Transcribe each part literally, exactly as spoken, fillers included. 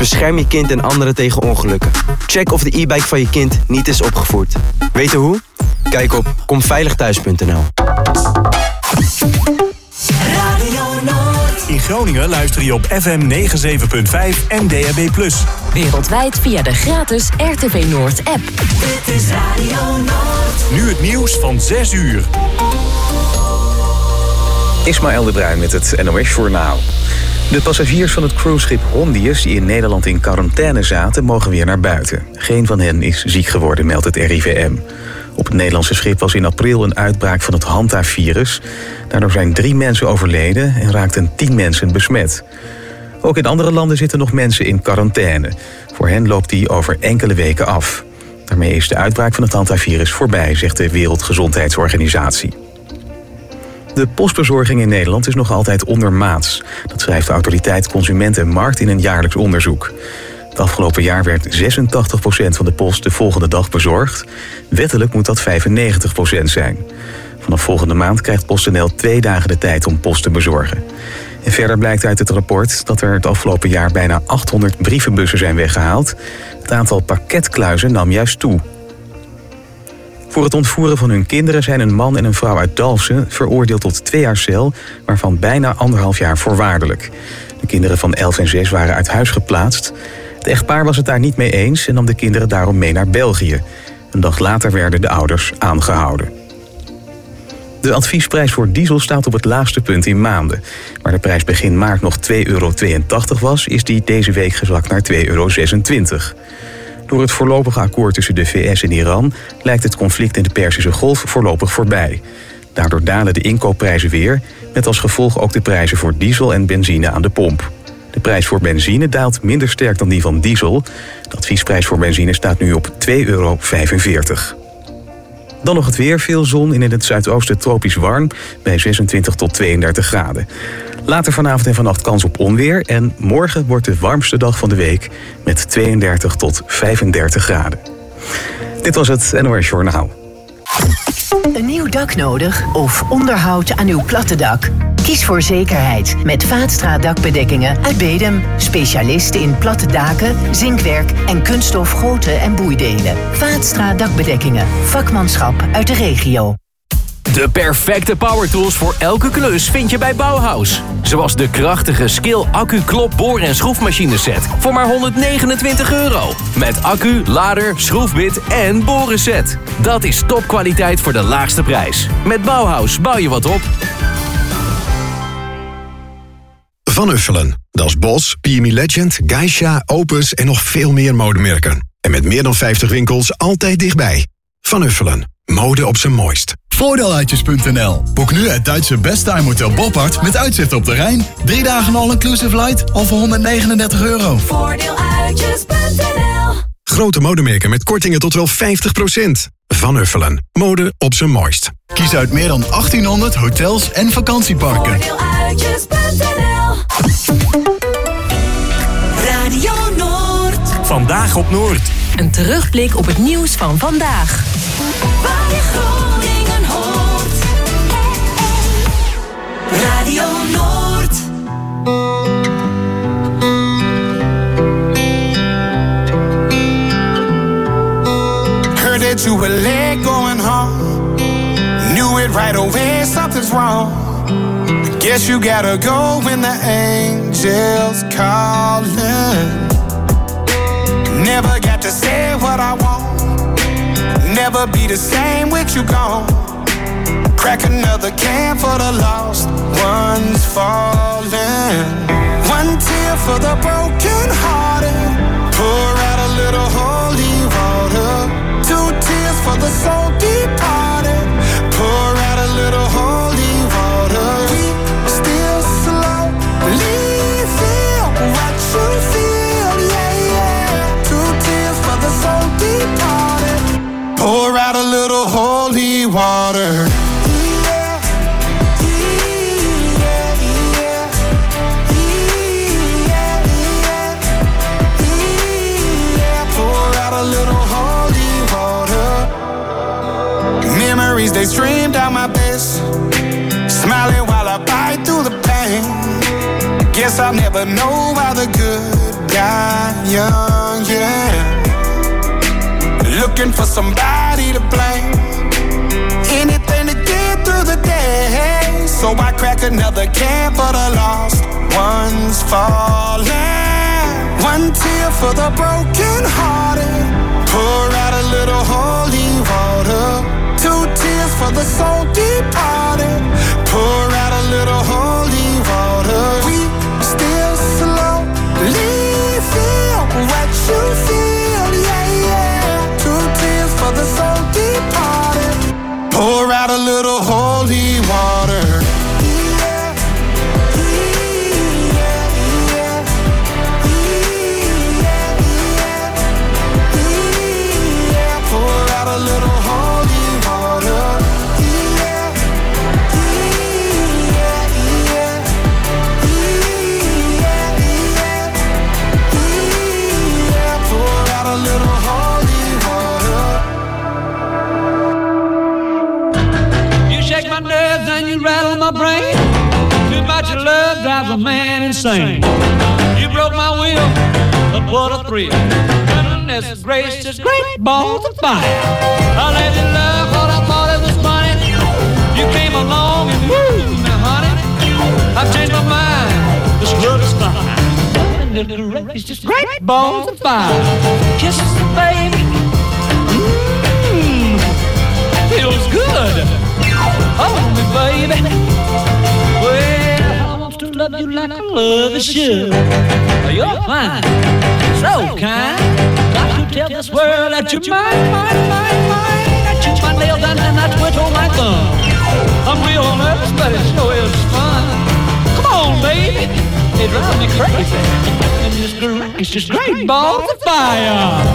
Bescherm je kind en anderen tegen ongelukken. Check of de e-bike van je kind niet is opgevoerd. Weten hoe? Kijk op komveiligthuis punt n l. In Groningen luister je op F M negenenzeventig punt vijf en D A B plus. Wereldwijd via de gratis R T V Noord app. Dit is Radio Noord. Nu het nieuws van zes uur. Ismaël de Bruin met het N O S-journaal. De passagiers van het cruiseschip Hondius die in Nederland in quarantaine zaten, mogen weer naar buiten. Geen van hen is ziek geworden, meldt het R I V M. Op het Nederlandse schip was in april een uitbraak van het Hanta-virus. Daardoor zijn drie mensen overleden en raakten tien mensen besmet. Ook in andere landen zitten nog mensen in quarantaine. Voor hen loopt die over enkele weken af. Daarmee is de uitbraak van het Hanta-virus voorbij, zegt de Wereldgezondheidsorganisatie. De postbezorging in Nederland is nog altijd ondermaats. Dat schrijft de autoriteit Consument en Markt in een jaarlijks onderzoek. Het afgelopen jaar werd zesentachtig procent van de post de volgende dag bezorgd. Wettelijk moet dat vijfennegentig procent zijn. Vanaf volgende maand krijgt PostNL twee dagen de tijd om post te bezorgen. En verder blijkt uit het rapport dat er het afgelopen jaar bijna achthonderd brievenbussen zijn weggehaald. Het aantal pakketkluizen nam juist toe. Voor het ontvoeren van hun kinderen zijn een man en een vrouw uit Dalfsen veroordeeld tot twee jaar cel, waarvan bijna anderhalf jaar voorwaardelijk. De kinderen van elf en zes waren uit huis geplaatst. Het echtpaar was het daar niet mee eens en nam de kinderen daarom mee naar België. Een dag later werden de ouders aangehouden. De adviesprijs voor diesel staat op het laagste punt in maanden. Waar de prijs begin maart nog twee euro tweeëntachtig was, is die deze week gezakt naar twee euro zesentwintig. Door het voorlopige akkoord tussen de V S en Iran lijkt het conflict in de Perzische Golf voorlopig voorbij. Daardoor dalen de inkoopprijzen weer, met als gevolg ook de prijzen voor diesel en benzine aan de pomp. De prijs voor benzine daalt minder sterk dan die van diesel. De adviesprijs voor benzine staat nu op twee euro vijfenveertig. Dan nog het weer, veel zon en in het zuidoosten tropisch warm bij zesentwintig tot tweeëndertig graden. Later vanavond en vannacht kans op onweer en morgen wordt de warmste dag van de week met tweeëndertig tot vijfendertig graden. Dit was het N O S Journaal. Een nieuw dak nodig of onderhoud aan uw platte dak? Kies voor zekerheid met Vaatstra dakbedekkingen uit Bedum. Specialist in platte daken, zinkwerk en kunststof goten en boeidelen. Vaatstra dakbedekkingen. Vakmanschap uit de regio. De perfecte power tools voor elke klus vind je bij Bauhaus. Zoals de krachtige Skill accu klop boor- en schroefmachineset voor maar honderdnegenentwintig euro. Met accu, lader, schroefbit en borenset. Dat is topkwaliteit voor de laagste prijs. Met Bauhaus bouw je wat op. Van Uffelen. Dat is Bos, P M E Legend, Geisha, Opus en nog veel meer modemerken. En met meer dan vijftig winkels altijd dichtbij. Van Uffelen. Mode op zijn mooist. Voordeeluitjes punt n l. Boek nu het Duitse Besttime Hotel Boppard met uitzicht op de Rijn. Drie dagen all-inclusive flight al voor honderdnegenendertig euro. Voordeeluitjes punt n l. Grote modemerken met kortingen tot wel vijftig procent. Van Uffelen. Mode op zijn mooist. Kies uit meer dan achttienhonderd hotels en vakantieparken. Voordeeluitjes punt n l. Radio Noord. Vandaag op Noord. Een terugblik op het nieuws van vandaag. Waar je Groningen hoort. Radio Noord. Heard that you were late going home. Knew it right away, something's wrong. Guess you gotta go when the angels calling. Never got to say what I want. Never be the same with you gone. Crack another can for the lost ones falling. One tear for the broken hearted. Pour out a little holy water. Two tears for the soul departed. Pour out a little holy water. We still slowly feel what you feel, yeah, yeah. Two tears for the soul departed. Pour out a little holy water. Memories, they stream down my face. Smiling while I bite through the pain. Guess I'll never know why the good die young, yeah. Looking for somebody to blame. Anything to get through the day. So I crack another can for the lost ones falling. One tear for the broken hearted. Pour out a little holy water. Two tears for the soul departed. Pour out a little holy water. We still slowly feel what you feel, yeah, yeah. Two tears for the soul departed. Pour out a little holy water. Rattle my brain. Too much of love drives a man insane. You broke my will, but what a thrill. Goodness gracious, great balls of fire. I let you love what I thought it was funny. You came along and woo, now honey, I've changed my mind. This love is fine. It's just great balls of fire. Kisses, baby. Mmm, feels good. Hold me, baby. Well, I want to love you like I love a should. You're fine, so kind. Got to tell this world that you're mine, mine, mine, mine. I chew my nails down and I twitch on my thumb. I'm real nervous, but it sure is fun. Come on, baby. It drives me crazy. And it's great, it's just great balls of fire.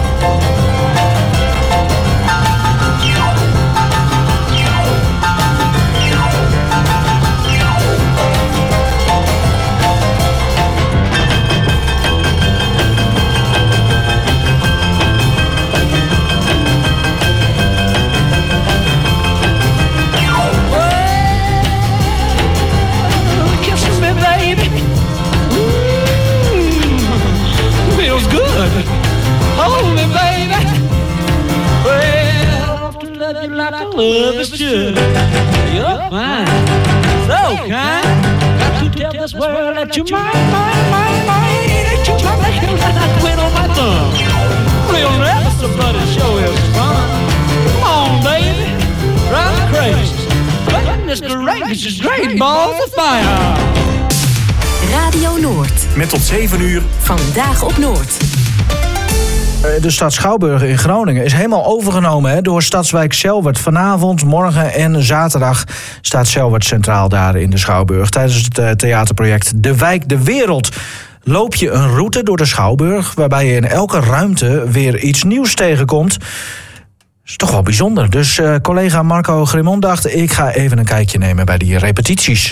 Hold me, baby. Well, I want to love you like I love is should. You're fine, so kind. Got to tell this world that you're mine, mine, mine, mine. That you're my nails and I twin on my thumb. Real nervous, but it sure is fun. Come on, baby, drive me crazy. Goodness gracious, it's great balls of fire. Radio Noord. Met tot zeven uur. Vandaag op Noord. De stad Schouwburg in Groningen is helemaal overgenomen hè, door Stadswijk Selwert. Vanavond, morgen en zaterdag staat Selwert centraal daar in de Schouwburg. Tijdens het theaterproject De Wijk de Wereld loop je een route door de Schouwburg waarbij je in elke ruimte weer iets nieuws tegenkomt. Dat is toch wel bijzonder. Dus uh, collega Marco Grimond dacht, ik ga even een kijkje nemen bij die repetities.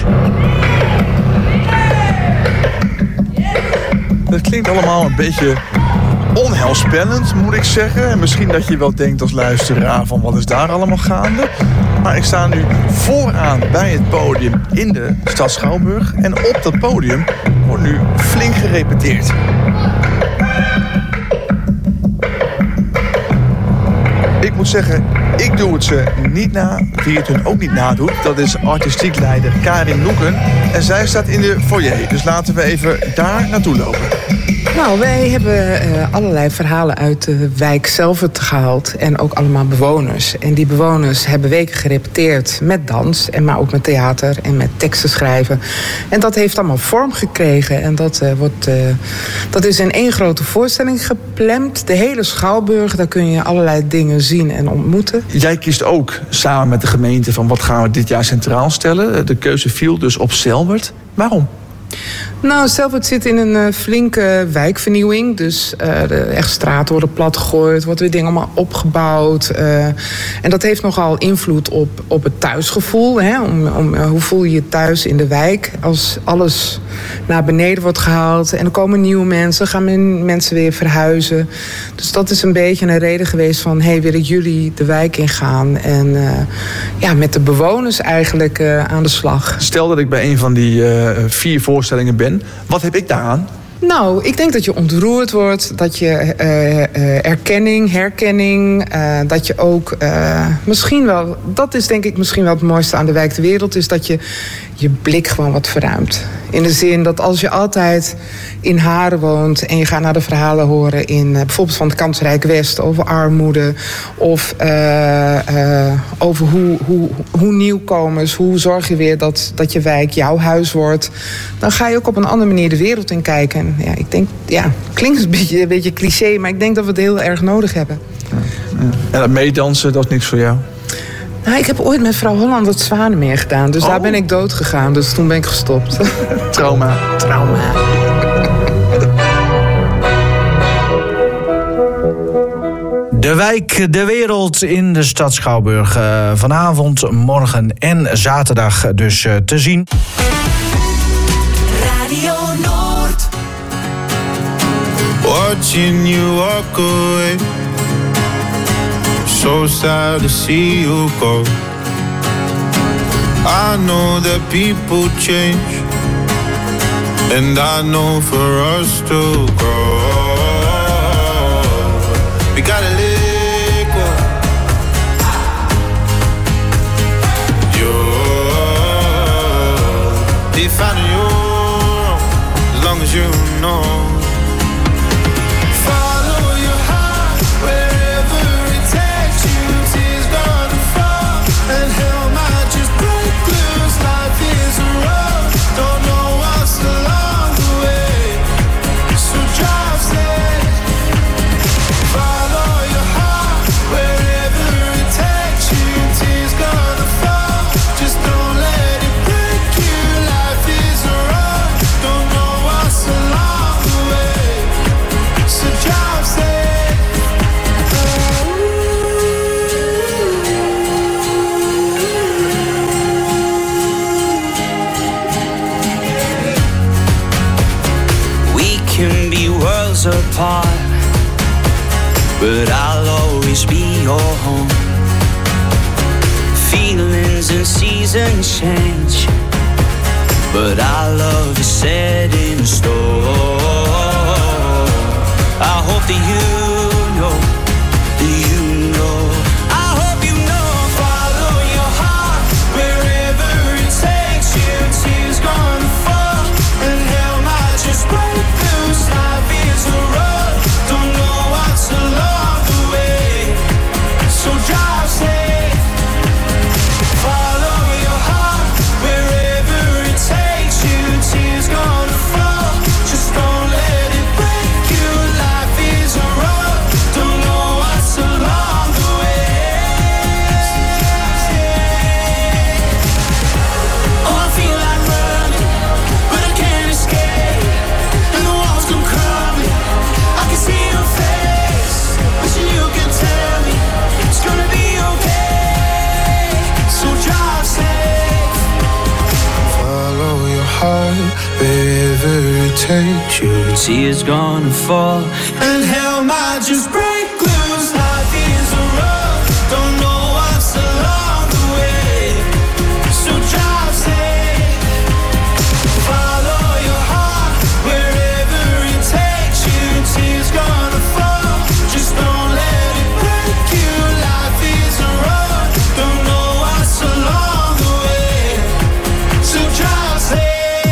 Dat klinkt allemaal een beetje onheilspellend, moet ik zeggen. En misschien dat je wel denkt als luisteraar van wat is daar allemaal gaande. Maar ik sta nu vooraan bij het podium in de stad Schouwburg. En op dat podium wordt nu flink gerepeteerd. Ik moet zeggen, ik doe het ze niet na. Wie het hun ook niet nadoet, dat is artistiek leider Karin Loeken. En zij staat in de foyer. Dus laten we even daar naartoe lopen. Nou, wij hebben uh, allerlei verhalen uit de wijk Selwert gehaald. En ook allemaal bewoners. En die bewoners hebben weken gerepeteerd met dans. En maar ook met theater en met teksten schrijven. En dat heeft allemaal vorm gekregen. En dat, uh, wordt, uh, dat is in één grote voorstelling gepland. De hele Schouwburg, daar kun je allerlei dingen zien en ontmoeten. Jij kiest ook samen met de gemeente van wat gaan we dit jaar centraal stellen. De keuze viel dus op Selwert. Waarom? Nou, Selwert zit in een uh, flinke wijkvernieuwing. Dus uh, de echt straten worden platgegooid, wordt weer dingen allemaal opgebouwd. Uh, en dat heeft nogal invloed op, op het thuisgevoel. Hè? Om, om, uh, hoe voel je je thuis in de wijk als alles naar beneden wordt gehaald. En er komen nieuwe mensen, gaan men, mensen weer verhuizen. Dus dat is een beetje een reden geweest van, hey, wil ik jullie de wijk ingaan? En uh, ja, met de bewoners eigenlijk uh, aan de slag. Stel dat ik bij een van die uh, vier voorstellingen ben. Wat heb ik daaraan? Nou, ik denk dat je ontroerd wordt, dat je uh, uh, erkenning, herkenning, uh, dat je ook uh, misschien wel, dat is denk ik misschien wel het mooiste aan de wijk de wereld, is dat je je blik gewoon wat verruimt. In de zin dat als je altijd in Haren woont en je gaat naar de verhalen horen in uh, bijvoorbeeld van het Kansrijk West over armoede of uh, uh, over hoe, hoe, hoe nieuwkomers, hoe zorg je weer dat, dat je wijk jouw huis wordt, dan ga je ook op een andere manier de wereld in kijken. Ja, ik denk, ja, klinkt een beetje, een beetje cliché, maar ik denk dat we het heel erg nodig hebben. Ja, ja. En dat meedansen, dat is niks voor jou? Nou, ik heb ooit met vrouw Holland het Zwanenmeer gedaan, dus oh. daar ben ik dood gegaan, dus toen ben ik gestopt. Trauma. Trauma. De wijk De Wereld in de stad Schouwburg. Uh, vanavond, morgen en zaterdag dus uh, te zien. Radio Noord. Watching you walk away. So sad to see you go. I know that people change, and I know for us to grow, we gotta let go. You're defining your own, as long as you know. Apart, but I'll always be your home. Feelings and seasons change, but our love is set in stone. I hope that you know, that you know. I hope you know. Follow your heart wherever it takes you. Tears gonna fall and hell might just break loose. Life is a road, don't know what's along the way, so drive safe. Follow your heart wherever it takes you. Tears gonna fall, just don't let it break you. Life is a road, don't know what's along the way. Oh, I feel like running, but I can't escape, and the walls come crumbling. I can see your face, wishing you can tell me it's gonna be okay, so drive safe. Follow your heart wherever it takes you. Tears gonna fall and hell might just break loose. Life is a road, don't know what's along the way, so drive safe. Follow your heart wherever it takes you. Tears gonna fall, just don't let it break you. Life is a road, don't know what's along the way, so drive safe.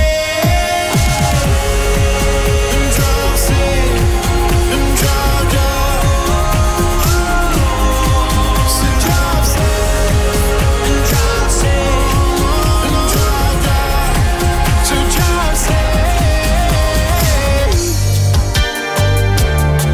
Drive safe and drive down. So drive safe and drive safe and drive down. So drive safe.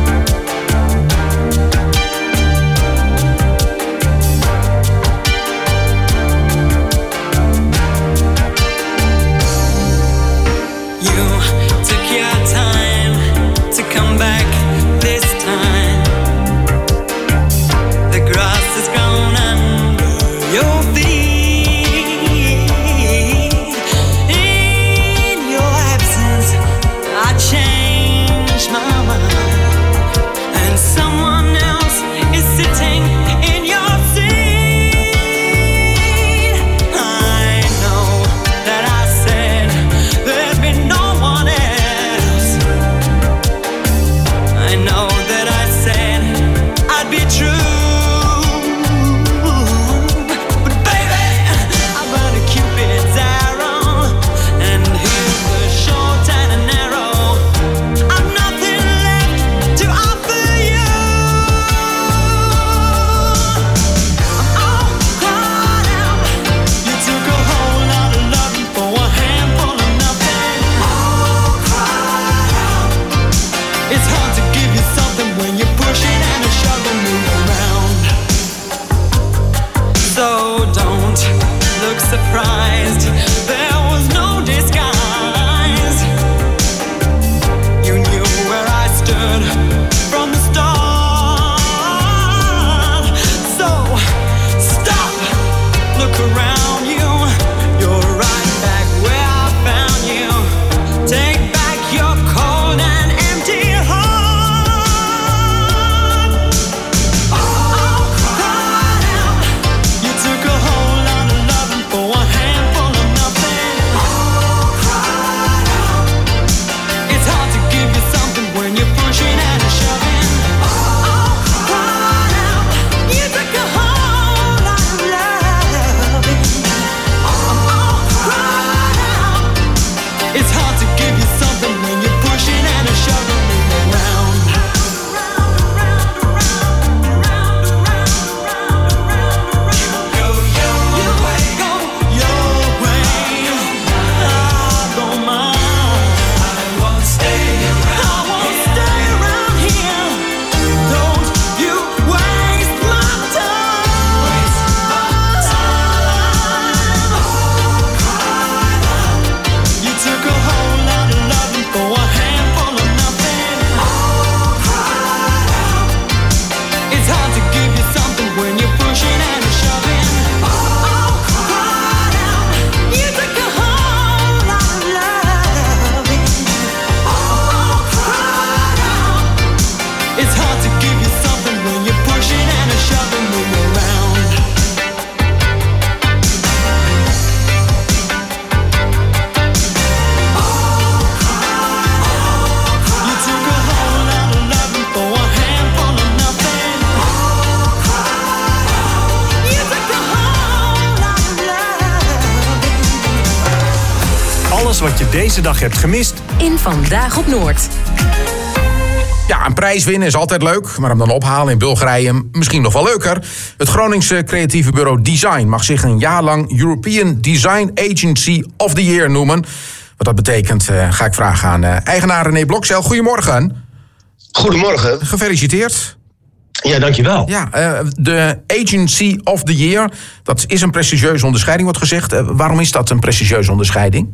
wat je deze dag hebt gemist. In Vandaag op Noord. Ja, een prijs winnen is altijd leuk, maar hem dan ophalen in Bulgarije misschien nog wel leuker. Het Groningse creatieve bureau Design mag zich een jaar lang European Design Agency of the Year noemen. Wat dat betekent, uh, ga ik vragen aan uh, eigenaar René Blokzeil. Goedemorgen. Goedemorgen. Gefeliciteerd. Ja, dankjewel. Ja, uh, de Agency of the Year, dat is een prestigieuze onderscheiding, wordt gezegd. Uh, waarom is dat een prestigieuze onderscheiding?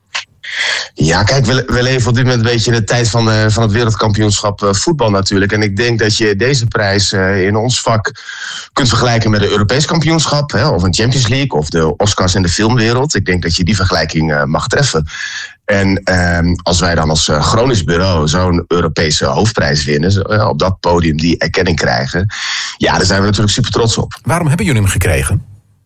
Ja, kijk, we, we leven op dit moment een beetje in de tijd van, uh, van het wereldkampioenschap uh, voetbal natuurlijk. En ik denk dat je deze prijs uh, in ons vak kunt vergelijken met een Europees kampioenschap, hè, of een Champions League, of de Oscars in de filmwereld. Ik denk dat je die vergelijking uh, mag treffen. En uh, als wij dan als uh, Gronings bureau zo'n Europese hoofdprijs winnen, zo, uh, op dat podium die erkenning krijgen, ja, daar zijn we natuurlijk super trots op. Waarom hebben jullie hem gekregen?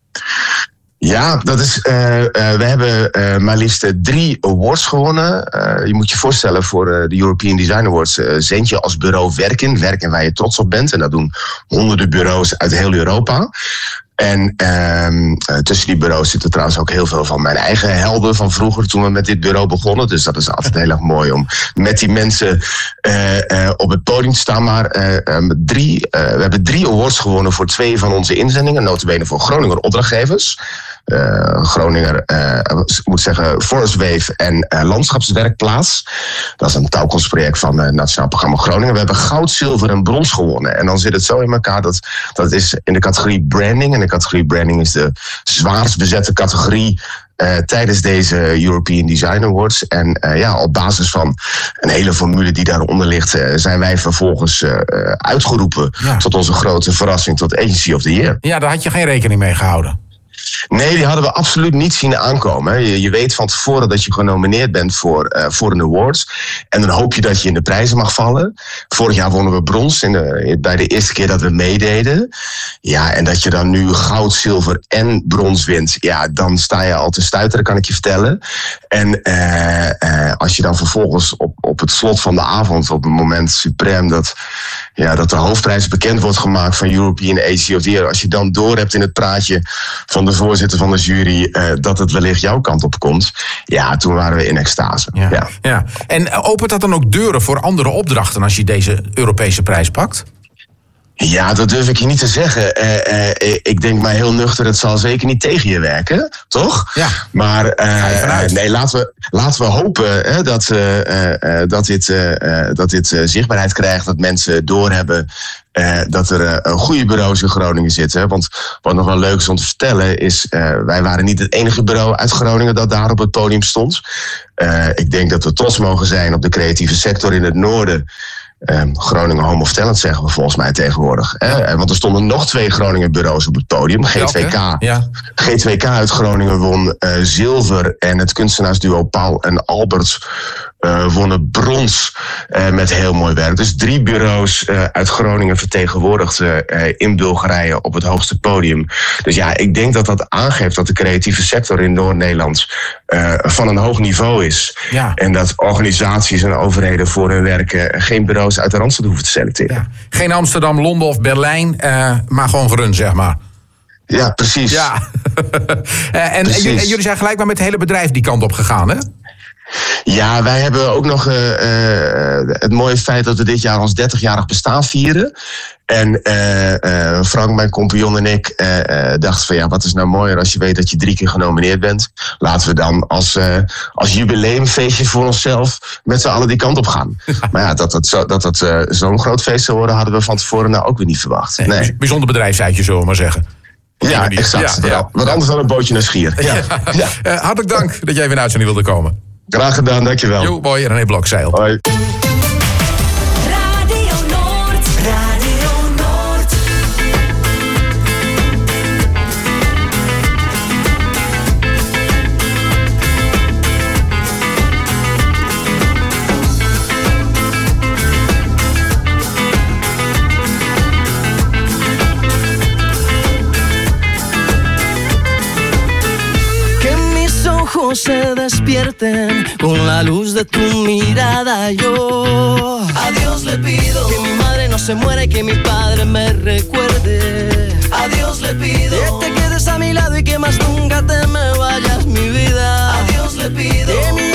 Ja, dat is. Uh, uh, we hebben uh, maar liefst uh, drie awards gewonnen. Uh, je moet je voorstellen, voor uh, de European Design Awards uh, zend je als bureau werk in. Werk in waar je trots op bent. En dat doen honderden bureaus uit heel Europa. En uh, uh, tussen die bureaus zitten trouwens ook heel veel van mijn eigen helden van vroeger, toen we met dit bureau begonnen. Dus dat is altijd heel erg mooi om met die mensen uh, uh, op het podium te staan. Maar uh, um, drie, uh, we hebben drie awards gewonnen voor twee van onze inzendingen. Nota bene voor Groninger opdrachtgevers. Uh, Groninger, uh, ik moet zeggen, Forest Wave en uh, Landschapswerkplaats. Dat is een touwkomstproject van het uh, Nationaal Programma Groningen. We hebben goud, zilver en brons gewonnen. En dan zit het zo in elkaar dat dat is in de categorie branding. En de categorie branding is de zwaarst bezette categorie Uh, tijdens deze European Design Awards. En uh, ja, op basis van een hele formule die daaronder ligt, uh, zijn wij vervolgens uh, uitgeroepen ja. tot onze grote verrassing tot Agency of the Year. Ja, daar had je geen rekening mee gehouden. Nee, die hadden we absoluut niet zien aankomen. Je, je weet van tevoren dat je genomineerd bent voor, uh, voor een awards. En dan hoop je dat je in de prijzen mag vallen. Vorig jaar wonnen we brons in de, bij de eerste keer dat we meededen. Ja, en dat je dan nu goud, zilver en brons wint. Ja, dan sta je al te stuiteren, kan ik je vertellen. En uh, uh, als je dan vervolgens op, op het slot van de avond, op het moment suprem dat, ja, dat de hoofdprijs bekend wordt gemaakt van European Agency of the Year. Als je dan door hebt in het praatje van de voorzitter van de jury uh, dat het wellicht jouw kant op komt. Ja, toen waren we in extase. Ja. Ja. Ja. En opent dat dan ook deuren voor andere opdrachten als je deze Europese prijs pakt? Ja, dat durf ik je niet te zeggen. Uh, uh, ik denk maar heel nuchter, het zal zeker niet tegen je werken, toch? Ja. Maar uh, nee, laten we, laten we hopen hè, dat, uh, uh, dat dit, uh, dat dit uh, zichtbaarheid krijgt, dat mensen doorhebben Uh, dat er uh, goede bureaus in Groningen zitten. Want wat nog wel leuk is om te vertellen is, Uh, wij waren niet het enige bureau uit Groningen dat daar op het podium stond. Uh, ik denk dat we trots mogen zijn op de creatieve sector in het noorden. Um, Groningen Home of Talent zeggen we volgens mij tegenwoordig. Ja. Want er stonden nog twee Groningen bureaus op het podium. G twee K, ja. G twee K uit Groningen won uh, zilver. En het kunstenaarsduo Paul en Albert uh, wonnen brons uh, met heel mooi werk. Dus drie bureaus uh, uit Groningen vertegenwoordigd uh, in Bulgarije op het hoogste podium. Dus ja, ik denk dat dat aangeeft dat de creatieve sector in Noord-Nederland uh, van een hoog niveau is. Ja. En dat organisaties en overheden voor hun werk uh, geen bureaus uit de Randstad hoeven te selecteren. Ja. Geen Amsterdam, Londen of Berlijn, uh, maar gewoon gerund, zeg maar. Ja, precies. Ja. uh, en, precies. En, en jullie zijn gelijk maar met het hele bedrijf die kant op gegaan, hè? Ja, wij hebben ook nog uh, uh, het mooie feit dat we dit jaar ons dertigjarig bestaan vieren. En uh, uh, Frank, mijn compagnon en ik uh, uh, dachten van ja, wat is nou mooier als je weet dat je drie keer genomineerd bent. Laten we dan als, uh, als jubileumfeestje voor onszelf met z'n allen die kant op gaan. Maar ja, dat dat, zo, dat, dat uh, zo'n groot feest zou worden, hadden we van tevoren nou ook weer niet verwacht. Nee, nee. Bijzonder bedrijfsuitje, zullen we maar zeggen. Ja, exact. Ja, ja. Wat anders dan een bootje naar Schier. Ja. Ja. Uh, hartelijk dank dat jij weer naar uitzending wilde komen. Graag gedaan, dankjewel. Jo, mooi, René Blokzeil. Hoi. Radio Noord, Radio Noord. Se despierten con la luz de tu mirada. Yo a Dios le pido que mi madre no se muera y que mi padre me recuerde. A Dios le pido que te quedes a mi lado y que más nunca te me vayas, mi vida. A Dios le pido que mi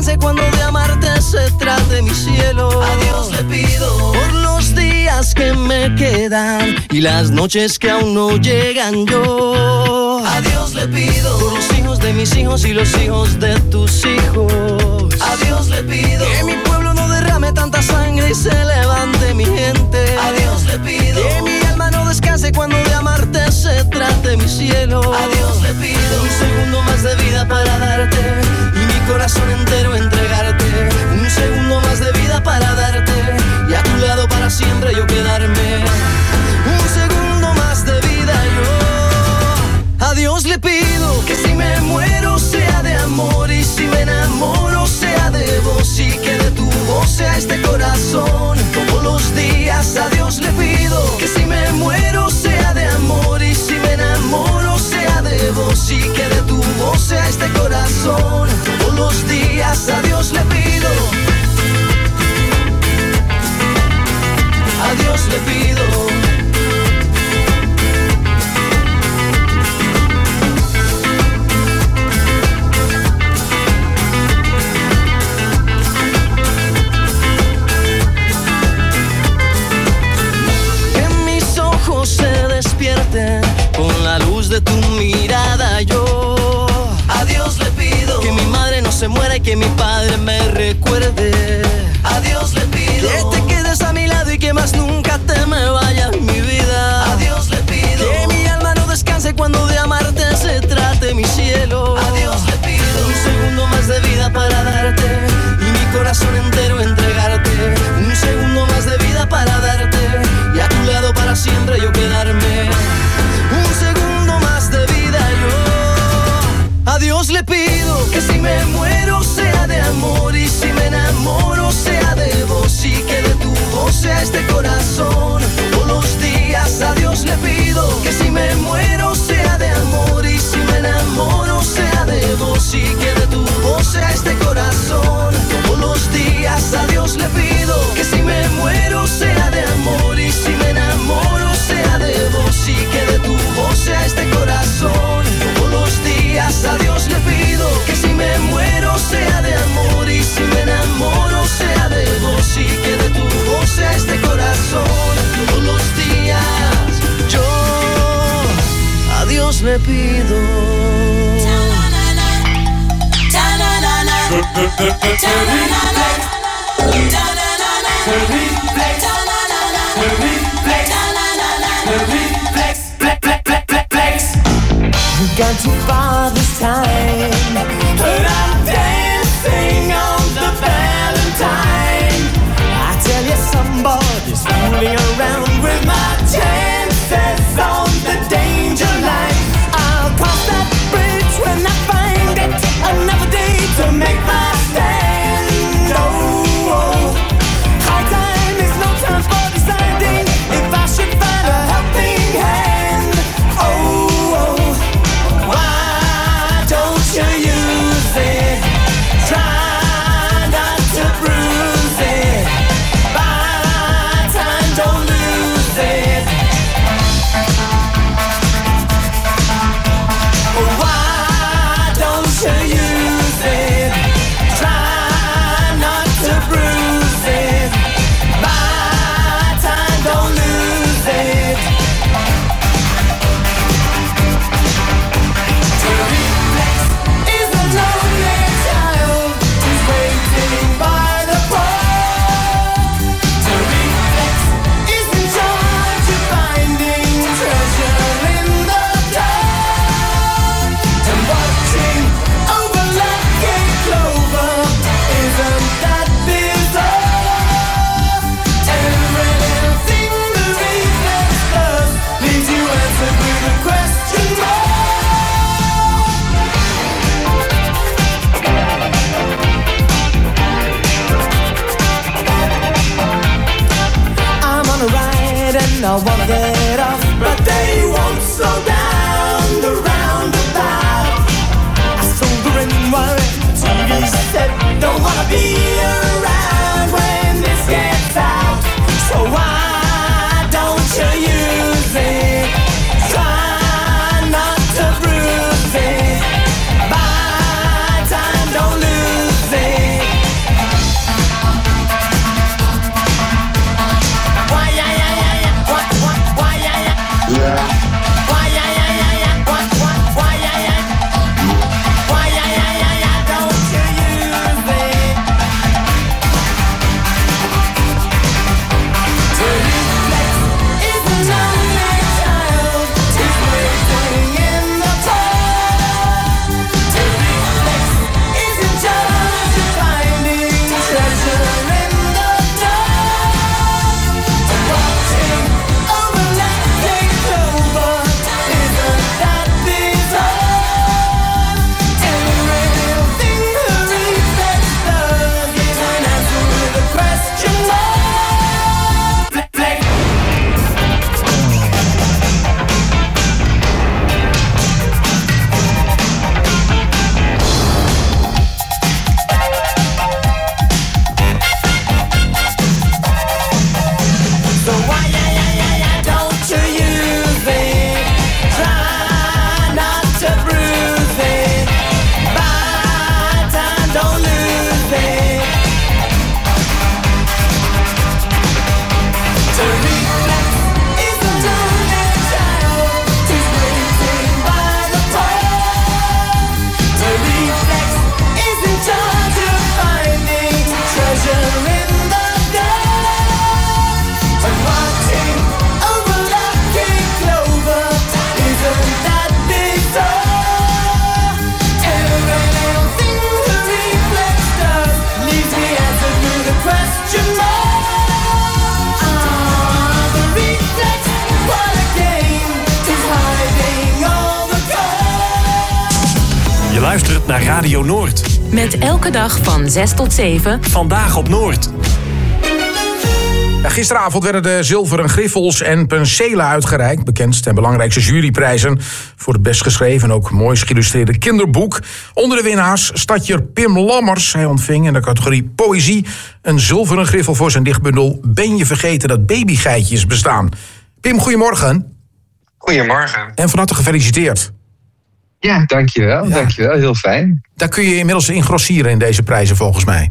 descanse cuando de amarte se trate mi cielo. A Dios le pido por los días que me quedan y las noches que aún no llegan yo. A Dios le pido por los hijos de mis hijos y los hijos de tus hijos. A Dios le pido que mi pueblo no derrame tanta sangre y se levante mi gente. A Dios le pido que mi alma no descanse cuando de amarte se trate mi cielo. A Dios le pido un segundo más de vida para darte y mi corazón entero entregarte. Un segundo más de vida para darte y a tu lado para siempre yo quedarme. Un segundo más de vida yo. A Dios le pido que si me muero sea de amor y si me enamoro sea de vos y que de tu voz sea este corazón todos los días. A Dios le pido que si me muero sea de amor y si me enamoro sea de vos y que de tu voz sea este corazón todos los días. A Dios le pido. A Dios le pido. Se despierten con la luz de tu mirada yo. A Dios le pido que mi madre no se muera y que mi padre me recuerde. A Dios le pido que te quedes a mi lado y que más nunca te me vayas mi vida. A Dios le pido que mi alma no descanse cuando de amarte se trate mi cielo. A Dios le pido un segundo más de vida para darte y mi corazón entero entregarte. Un segundo más de vida para darte y a tu lado para siempre yo quedarme. Un segundo más de vida yo. A Dios le pido que si me muero sea de amor y si me enamoro sea de vos y que de tu voz sea este corazón todos los días. A Dios le pido que si me muero sea de amor y si me enamoro sea de vos y que de tu voz sea este corazón todos los días. A Dios le pido que si me muero sea de amor y si me enamoro sea de vos y que de tu voz sea este corazón todos los días. A Dios le pido que si me muero sea de amor y si me enamoro sea de vos y que de tu voz sea este corazón todos los días. Yo a Dios le pido. We've gone too far this time, but I'm dancing on the Valentine. I tell you, somebody's fooling around with my chances on the danger line. I'll cross that bridge when I find it. Another day to make my stand. Oh, oh. High time is no time for deciding if I should find a helping hand. Oh, oh. Why don't you use it? Try not to bruise it. Buy time, don't lose it. Why don't you use it? Try not to bruise it. Buy time, don't lose it. Is a lonely child who's waiting by the pole. Reflex is in charge of finding treasure in the dark. And watching over lucky clover, isn't that bizarre? Everything the reflex does leaves you answered with a question mark. I'm on a ride and I wanna get off, but they won't slow down the roundabout. I sold the ring wire, T V set, don't wanna be around when this gets out. So why don't you use it? Try not to bruise it. Buy time, don't lose it. So why, yeah, yeah, yeah, yeah, don't you use it? Try not to bruise it. Buy time, don't lose it. To reflex isn't only a child who's waiting by the pole. To reflex is in charge of finding treasure in the dark. And watching over lucky clover, isn't that bizarre? Every little thing the reflex does leaves the answer to the question mark. Ah, the reflex, what a game, is hiding all the gold. Je luistert naar Radio Noord. Met elke dag van zes tot zeven. Vandaag op Noord. Ja, gisteravond werden de zilveren griffels en penselen uitgereikt. Bekend ten belangrijkste juryprijzen voor het best geschreven en ook mooist geïllustreerde kinderboek. Onder de winnaars stadjer Pim Lammers. Hij ontving in de categorie poëzie een zilveren griffel voor zijn dichtbundel Ben je vergeten dat babygeitjes bestaan. Pim, goedemorgen. Goedemorgen. En van harte gefeliciteerd. Ja, dankjewel. Ja. Dankjewel, heel fijn. Daar kun je inmiddels in grossieren in deze prijzen volgens mij.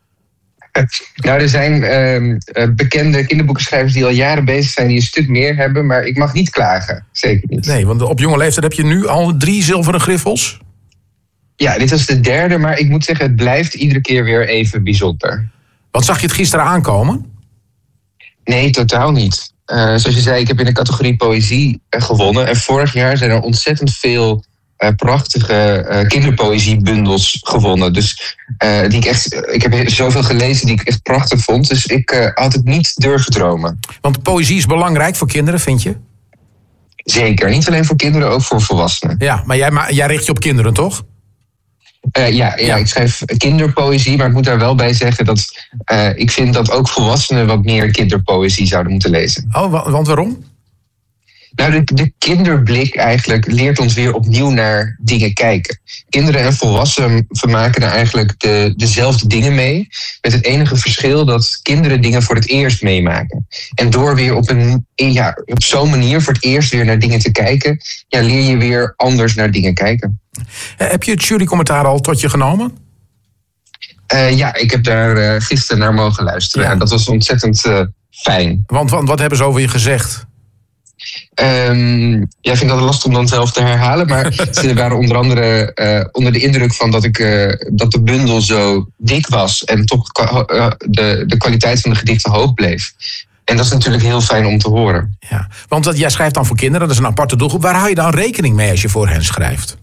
Nou, er zijn uh, bekende kinderboekenschrijvers die al jaren bezig zijn, die een stuk meer hebben, maar ik mag niet klagen. Zeker niet. Nee, want op jonge leeftijd heb je nu al drie zilveren griffels. Ja, dit was de derde, maar ik moet zeggen, het blijft iedere keer weer even bijzonder. Wat zag je het gisteren aankomen? Nee, totaal niet. Uh, zoals je zei, ik heb in de categorie poëzie uh, gewonnen. En vorig jaar zijn er ontzettend veel uh, prachtige uh, kinderpoëziebundels gewonnen. Dus uh, die ik echt, ik heb zoveel gelezen die ik echt prachtig vond. Dus ik uh, had het niet durven dromen. Want poëzie is belangrijk voor kinderen, vind je? Zeker. Niet alleen voor kinderen, ook voor volwassenen. Ja, maar jij, maar jij richt je op kinderen, toch? Uh, ja, ja, ik schrijf kinderpoëzie, maar ik moet daar wel bij zeggen dat uh, ik vind dat ook volwassenen wat meer kinderpoëzie zouden moeten lezen. Oh, want waarom? Nou, de, de kinderblik eigenlijk leert ons weer opnieuw naar dingen kijken. Kinderen en volwassenen maken er eigenlijk de, dezelfde dingen mee. Met het enige verschil dat kinderen dingen voor het eerst meemaken. En door weer op, een, ja, op zo'n manier voor het eerst weer naar dingen te kijken, ja, leer je weer anders naar dingen kijken. Heb je het jurycommentaar al tot je genomen? Uh, ja, ik heb daar uh, gisteren naar mogen luisteren. Ja. En dat was ontzettend uh, fijn. Want, want wat hebben ze over je gezegd? Um, ja, ik vind dat lastig om dan zelf te herhalen. Maar ze waren onder andere uh, onder de indruk van dat, ik, uh, dat de bundel zo dik was. En toch uh, de, de kwaliteit van de gedichten hoog bleef. En dat is natuurlijk heel fijn om te horen. Ja, want dat, jij schrijft dan voor kinderen, dat is een aparte doelgroep. Waar hou je dan rekening mee als je voor hen schrijft?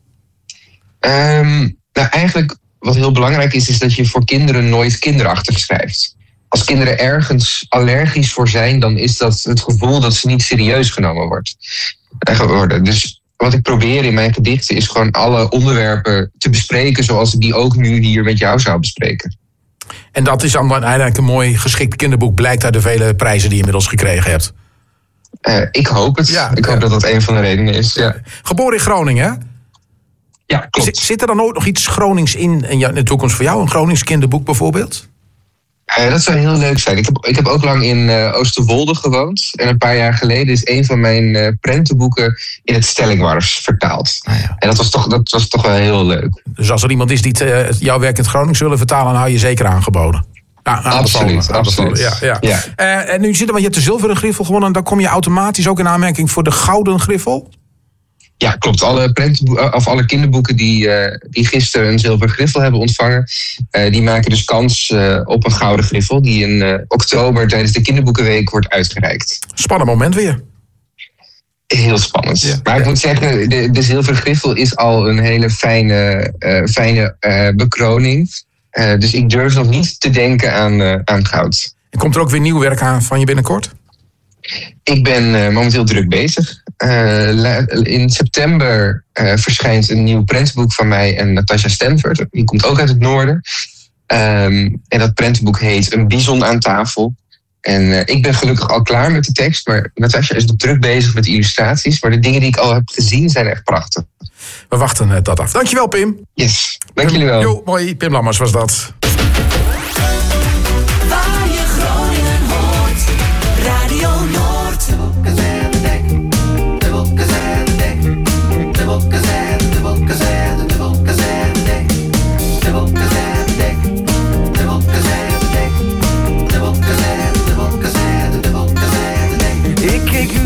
Um, nou, eigenlijk wat heel belangrijk is, is dat je voor kinderen nooit kinderachtig schrijft. Als kinderen ergens allergisch voor zijn, dan is dat het gevoel dat ze niet serieus genomen wordt, worden. Dus wat ik probeer in mijn gedichten is gewoon alle onderwerpen te bespreken zoals ik die ook nu hier met jou zou bespreken. En dat is dan uiteindelijk een mooi geschikt kinderboek, blijkt uit de vele prijzen die je inmiddels gekregen hebt. Uh, ik hoop het. Ja, ik hoop ja. dat dat een van de redenen is. Ja. Geboren in Groningen, hè? Ja, klopt. Zit er dan ooit nog iets Gronings in, in de toekomst voor jou? Een Gronings kinderboek bijvoorbeeld? Uh, dat zou heel leuk zijn. Ik heb, ik heb ook lang in uh, Oosterwolde gewoond. En een paar jaar geleden is een van mijn uh, prentenboeken in het Stellingwars vertaald. Ah, ja. En dat was, toch, dat was toch wel heel leuk. Dus als er iemand is die t, uh, jouw werk in het Gronings willen vertalen, dan hou je zeker aangeboden. Ja, absoluut, absoluut. Ja, ja. Ja. Uh, en nu zit er, want je hebt de zilveren griffel gewonnen, dan kom je automatisch ook in aanmerking voor de gouden griffel? Ja, klopt. Alle, prentenboeken, of alle kinderboeken die, uh, die gisteren een zilveren griffel hebben ontvangen, uh, die maken dus kans uh, op een gouden griffel die in uh, oktober tijdens de kinderboekenweek wordt uitgereikt. Spannend moment weer. Heel spannend. Ja, maar ik ja. moet zeggen, de, de zilveren griffel is al een hele fijne, uh, fijne uh, bekroning. Uh, dus ik durf nog niet te denken aan, uh, aan goud. En komt er ook weer nieuw werk aan van je binnenkort? Ik ben uh, momenteel druk bezig. Uh, in september uh, verschijnt een nieuw prentenboek van mij en Natasja Stenvert. Die komt ook uit het noorden. Um, en dat prentenboek heet Een bison aan tafel. En uh, ik ben gelukkig al klaar met de tekst, maar Natasja is nog druk bezig met illustraties. Maar de dingen die ik al heb gezien zijn echt prachtig. We wachten uh, dat af. Dankjewel, Pim. Yes, dank jullie wel. Jo, mooi. Pim Lammers was dat. Waar je Groningen hoort. Radio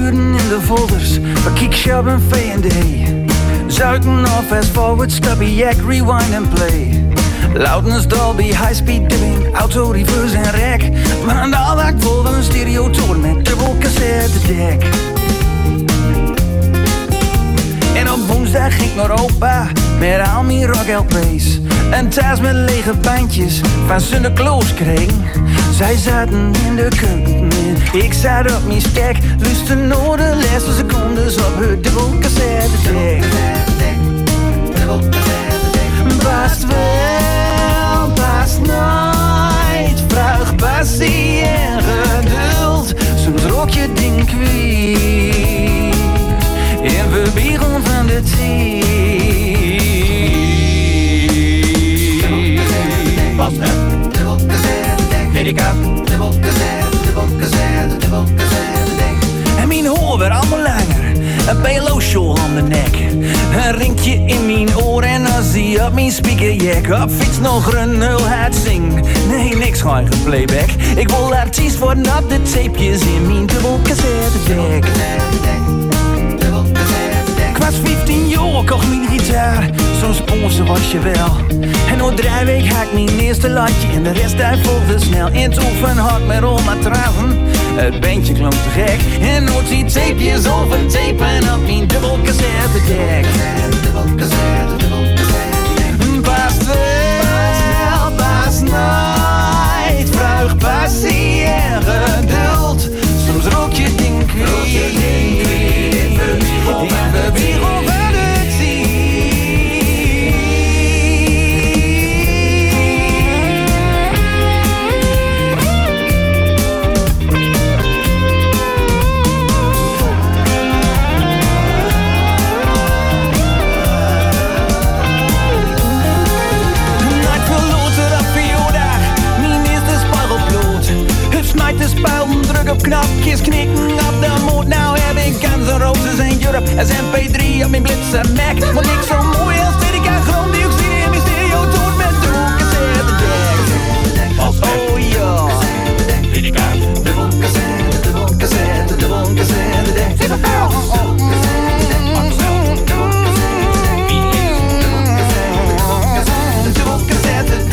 uren in de folders van Kickshop en V en D. Zuiken of fast forward, stubby yak, rewind and play. Loudness, Dolby, high-speed dubbing, auto, reverse en rec. Maar een dag vol van een stereotoon met dubbel cassettedek. En op woensdag ging ik naar opa met al mijn rock L P's. En thuis met lege bandjes van Sunne Kloos kreeg. Zij zaten in de keuken, ik zat op mijn stek. Luister naar de laatste secondes op het dubbel cassettedek. Past wel, past nooit. Vraag passie en geduld. Soms rook je ding kwijt. En we biegen van de tijd. Past wel, dubbel cassettedek. Weet ik af, dubbel cassette, dubbel cassette, dubbel cassettedek. En mijn hoor werd allemaal langer. Een B L O-show om de nek. Een rinkje in mijn oor en dan zie je op mijn speakerjack. Op fiets nog een nulheid zing. Nee, niks gewoon playback. Ik wil artiest worden op de tapejes in mijn dubbel cassettedek. Ik was vijftien jaar, kocht mijn gitaar. Zo'n sponsor was je wel. En na drie weken had ik mijn eerste latje. En de rest daar volgde snel. In het oefen had met al matrassen. Het bandje klonk te gek. En nooit die tapejes over tapen op mijn dubbel cassettedek. Past wel, past nooit. Vraag passie en geduld. Soms rook je ding kwijt. In de wiegel van de tijd. De spuiten, druk op knopjes, knikken op de moed. Nou heb ik Guns N' Roses en Europe, S M P drie op mijn blitse Mac. Maar niks zo mooi als dit, ik aan gronddioxide in mijn stereo doet met dubbel cassettedek. Oh ja, weet ik aan, dubbel cassette, dubbel cassette, dubbel cassettedek. Zit op jou, oh oh. Dubbel cassettedek.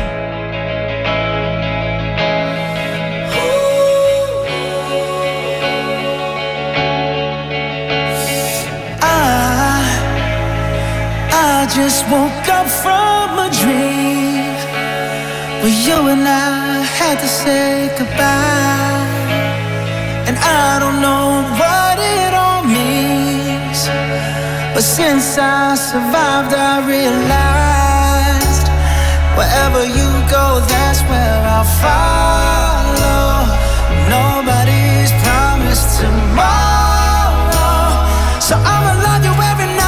I just woke up from a dream where you and I had to say goodbye. And I don't know what it all means, but since I survived I realized wherever you go, that's where I'll follow. Nobody's promised tomorrow, so I'ma love you every night.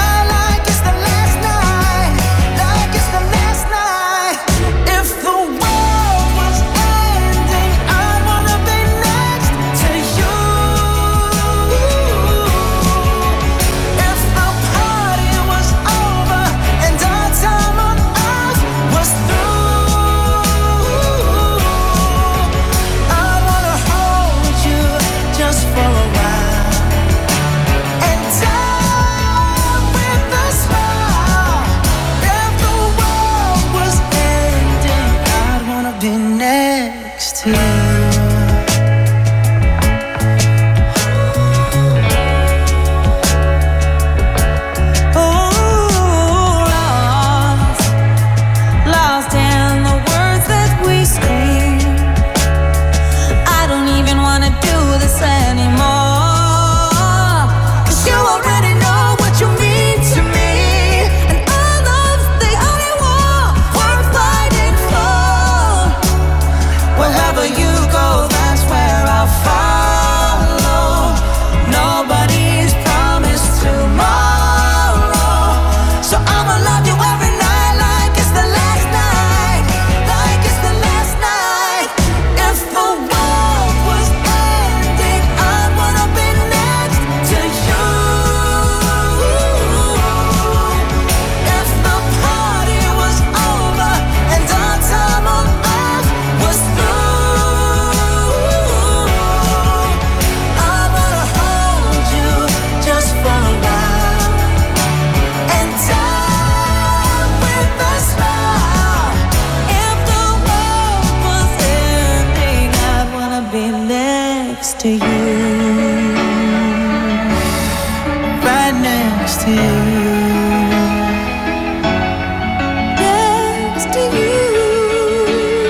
next to you. Right next to you. Next to you.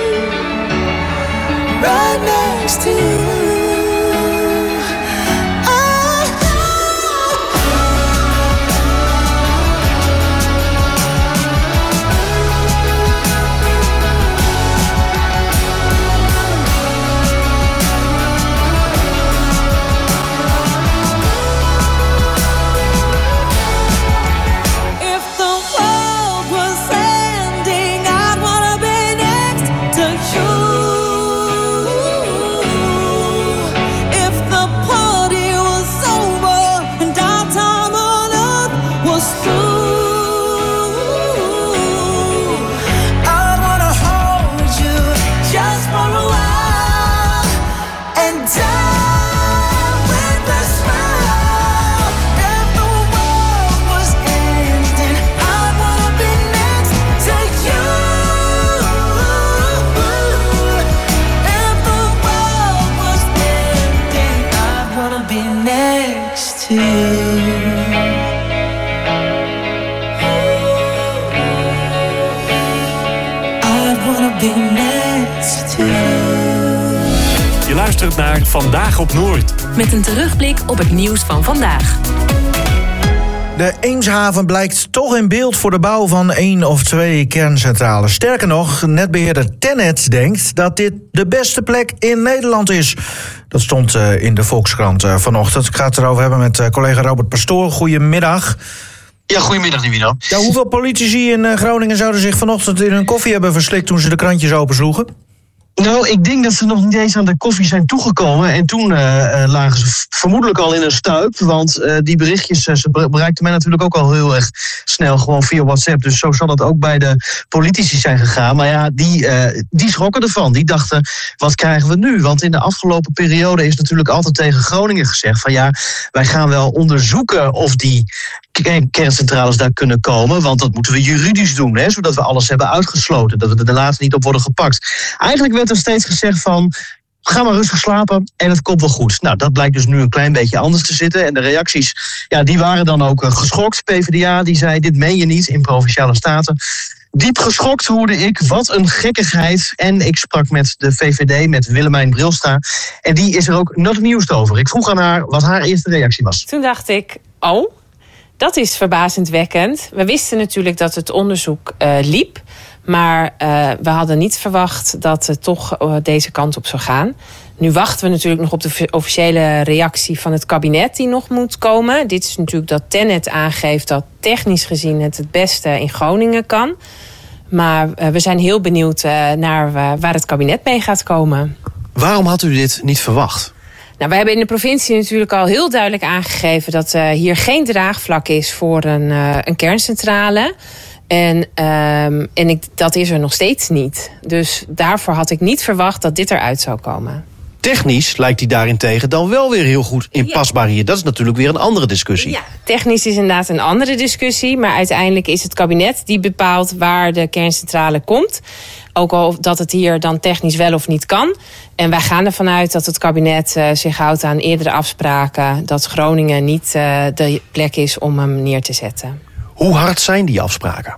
Right next to you. Je luistert naar Vandaag op Noord. Met een terugblik op het nieuws van vandaag. De Eemshaven blijkt toch in beeld voor de bouw van één of twee kerncentrales. Sterker nog, netbeheerder TenneT denkt dat dit de beste plek in Nederland is. Dat stond uh, in de Volkskrant uh, vanochtend. Ik ga het erover hebben met uh, collega Robert Pastoor. Goedemiddag. Ja, goedemiddag Nivino. Ja, hoeveel politici in uh, Groningen zouden zich vanochtend in hun koffie hebben verslikt toen ze de krantjes opensloegen? Nou, ik denk dat ze nog niet eens aan de koffie zijn toegekomen. En toen uh, uh, lagen ze vermoedelijk al in een stuip. Want uh, die berichtjes, uh, ze bereikten mij natuurlijk ook al heel erg snel. Gewoon via WhatsApp. Dus zo zal het ook bij de politici zijn gegaan. Maar ja, die, uh, die schrokken ervan. Die dachten, wat krijgen we nu? Want in de afgelopen periode is natuurlijk altijd tegen Groningen gezegd van ja, wij gaan wel onderzoeken of die kerncentrales daar kunnen komen. Want dat moeten we juridisch doen, hè, zodat we alles hebben uitgesloten. Dat we er later niet op worden gepakt. Eigenlijk werd er steeds gezegd van ga maar rustig slapen en het komt wel goed. Nou, dat blijkt dus nu een klein beetje anders te zitten. En de reacties, ja, die waren dan ook uh, geschokt. P v d A die zei, dit meen je niet in Provinciale Staten. Diep geschokt hoorde ik, wat een gekkigheid. En ik sprak met de V V D, met Willemijn Brilstra. En die is er ook not nieuws over. Ik vroeg aan haar wat haar eerste reactie was. Toen dacht ik, oh, dat is verbazendwekkend. We wisten natuurlijk dat het onderzoek uh, liep. Maar uh, we hadden niet verwacht dat het toch uh, deze kant op zou gaan. Nu wachten we natuurlijk nog op de officiële reactie van het kabinet die nog moet komen. Dit is natuurlijk dat TenneT aangeeft dat technisch gezien het het beste in Groningen kan. Maar uh, we zijn heel benieuwd uh, naar uh, waar het kabinet mee gaat komen. Waarom had u dit niet verwacht? Nou, wij hebben in de provincie natuurlijk al heel duidelijk aangegeven dat uh, hier geen draagvlak is voor een, uh, een kerncentrale. En, um, en ik, dat is er nog steeds niet. Dus daarvoor had ik niet verwacht dat dit eruit zou komen. Technisch lijkt hij daarentegen dan wel weer heel goed inpasbaar hier. Dat is natuurlijk weer een andere discussie. Ja, technisch is inderdaad een andere discussie. Maar uiteindelijk is het kabinet die bepaalt waar de kerncentrale komt. Ook al dat het hier dan technisch wel of niet kan. En wij gaan ervan uit dat het kabinet uh, zich houdt aan eerdere afspraken. Dat Groningen niet uh, de plek is om hem neer te zetten. Hoe hard zijn die afspraken?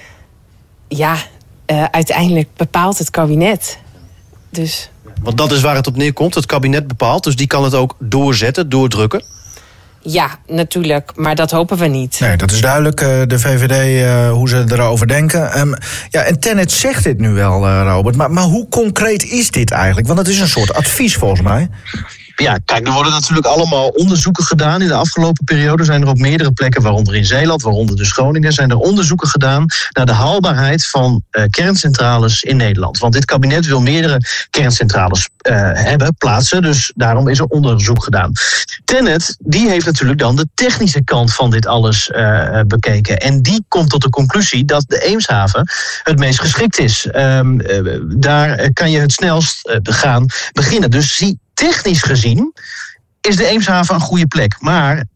Ja, uh, uiteindelijk bepaalt het kabinet. Dus... Want dat is waar het op neerkomt. Het kabinet bepaalt, dus die kan het ook doorzetten, doordrukken. Ja, natuurlijk, maar dat hopen we niet. Nee, dat is duidelijk, de V V D, uh, hoe ze erover denken. Um, ja, en TenneT zegt dit nu wel, uh, Robert. Maar, maar hoe concreet is dit eigenlijk? Want het is een soort advies volgens mij. Ja, kijk, er worden natuurlijk allemaal onderzoeken gedaan. In de afgelopen periode zijn er op meerdere plekken, waaronder in Zeeland, waaronder dus Groningen, zijn er onderzoeken gedaan naar de haalbaarheid van uh, kerncentrales in Nederland. Want dit kabinet wil meerdere kerncentrales uh, hebben, plaatsen. Dus daarom is er onderzoek gedaan. TenneT, die heeft natuurlijk dan de technische kant van dit alles uh, bekeken. En die komt tot de conclusie dat de Eemshaven het meest geschikt is. Um, uh, daar kan je het snelst uh, gaan beginnen. Dus zie technisch gezien is de Eemshaven een goede plek. Maar